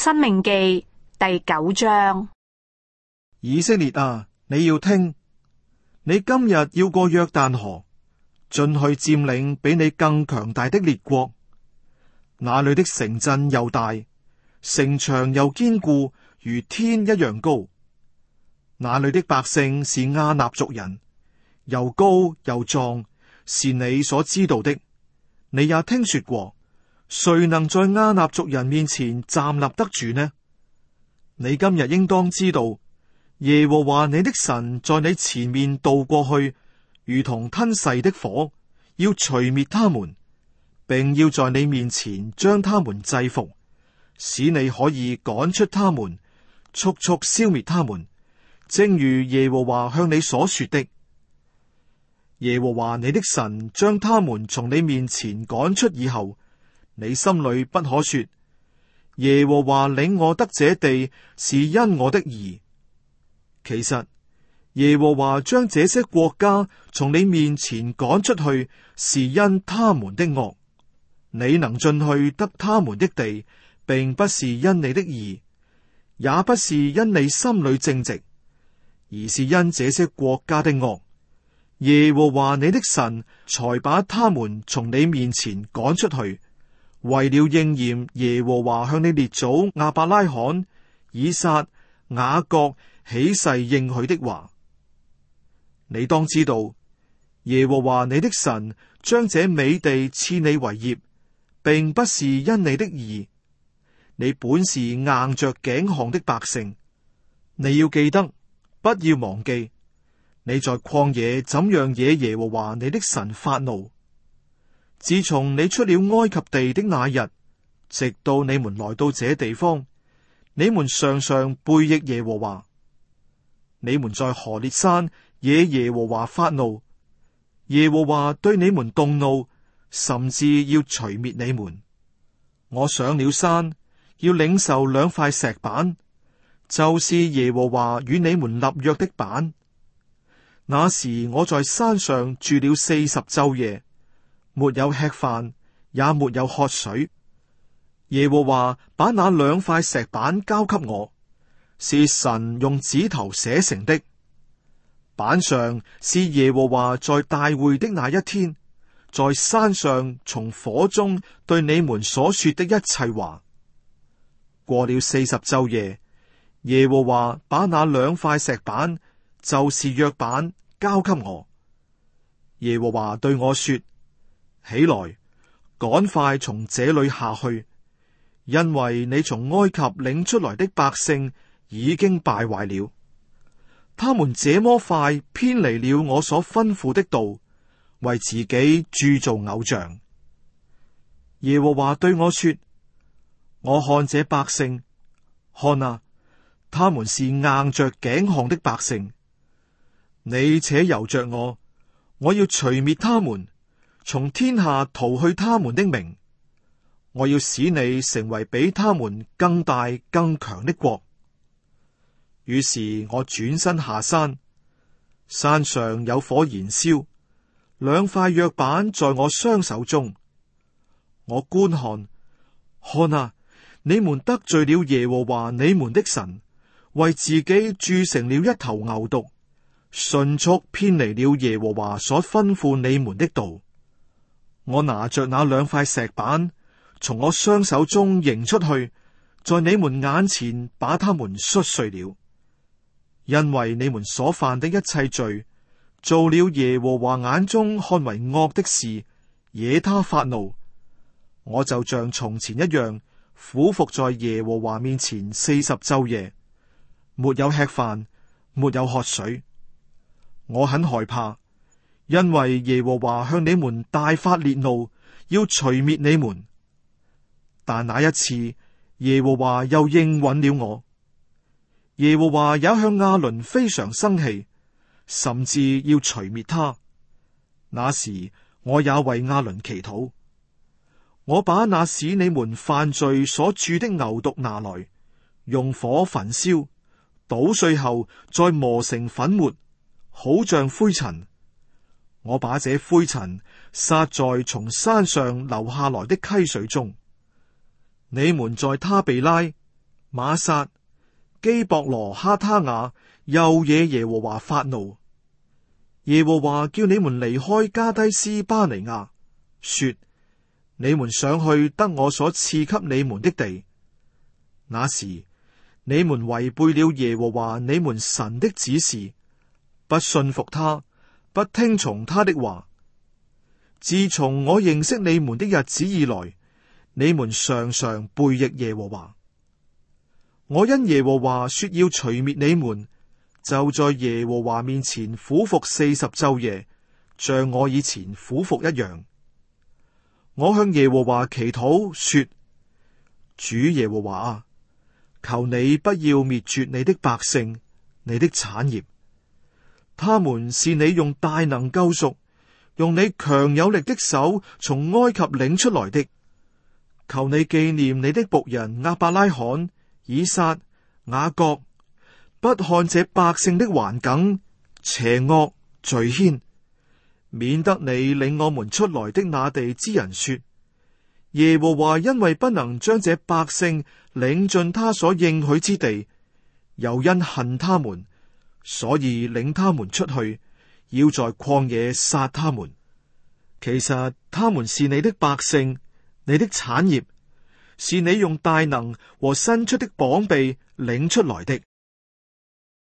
申命記第9章。 以色列啊，你要聽，你今日要過約旦河，進去佔領比你更強大的列國。那裏的城鎮又大，城牆又堅固，如天一樣高。那裏的百姓是亞納族人，又高又壯，是你所知道的。你也聽說過，誰能在亞納族人面前站立得住呢？你今日應當知道，耶和華你的神在你前面渡過去，如同吞噬的火，要除滅他們，並要在你面前將他們制服，使你可以趕出他們，速速消滅他們，正如耶和華向你所說的。耶和華你的神將他們從你面前趕出以後，你心裏不可說，耶和華領我得這地是因我的義。其實耶和華將這些國家從你面前趕出去，是因他們的惡。你能進去得他們的地，並不是因你的義，也不是因你心裏正直，而是因這些國家的惡。耶和華你的神才把他們從你面前趕出去，為了應驗耶和華向你列祖亞伯拉罕、以撒、雅各起誓應許的話。你當知道，耶和華你的神將這美地賜你為業，並不是因你的義。你本是硬着頸項的百姓，你要記得，不要忘記，你在曠野怎樣惹耶和華你的神發怒。自從你出了埃及地的那日，直到你們來到這地方，你們常常背逆耶和華。你們在何烈山惹耶和華發怒，耶和華對你們動怒，甚至要除滅你們。我上了山，要領受2塊石板，就是耶和華與你們立約的板。那時我在山上住了40晝夜，沒有吃飯，也沒有喝水。耶和華把那2塊石板交給我，是神用指頭寫成的。板上是耶和華在大會的那一天，在山上從火中對你們所說的一切話。過了40晝夜，耶和華把那2塊石板，就是約板，交給我。耶和華對我說：起來，趕快從這裏下去，因為你從埃及領出來的百姓已經敗壞了，他們這麼快偏離了我所吩咐的道，為自己鑄造偶像。耶和華對我說：我看這百姓，看啊，他們是硬着頸項的百姓。你且由着我，我要除滅他們，從天下逃去他們的名。我要使你成為比他們更大更強的國。於是我轉身下山，山上有火燃燒，2塊約板在我雙手中。我觀看，看啊，你們得罪了耶和華你們的神，為自己鑄成了一頭牛犢，迅速偏離了耶和華所吩咐你們的道。我拿着那2塊石板，從我雙手中扔出去，在你們眼前把他們摔碎了。因為你們所犯的一切罪，做了耶和華眼中看為惡的事，惹他發怒，我就像從前一樣，俯伏在耶和華面前40晝夜，沒有吃飯，沒有喝水。我很害怕，因為耶和華向你們大發烈怒，要除滅你們。但那一次，耶和華又應允了我。耶和華也向亞倫非常生氣，甚至要除滅他。那時，我也為亞倫祈禱。我把那使你們犯罪所鑄的牛犢拿來，用火焚燒，搗碎後再磨成粉末，好像灰塵。我把這灰塵撒在從山上流下來的溪水中。你們在他比拉、 瑪撒、基博羅哈他雅又惹耶和華發怒。耶和華叫你們離開加低斯巴尼亞，說：你們上去得我所賜給你們的地。那時你們違背了耶和華你們神的指示，不信服他，不聽從他的話。自從我認識你們的日子以來，你們常常背逆耶和華。我因耶和華說要除滅你們，就在耶和華面前苦服40晝夜，像我以前苦服一樣。我向耶和華祈禱說：主耶和華啊，求你不要滅絕你的百姓，你的產業。他們是你用大能救贖，用你強有力的手從埃及領出來的。求你紀念你的僕人亞伯拉罕、以撒、雅各，不看這百姓的頑梗、邪惡、罪愆，免得你領我們出來的那地之人說：耶和華因為不能將這百姓領進他所應許之地，又因恨他們，所以領他們出去，要在曠野殺他們。其實他們是你的百姓，你的產業，是你用大能和伸出的膀臂領出來的。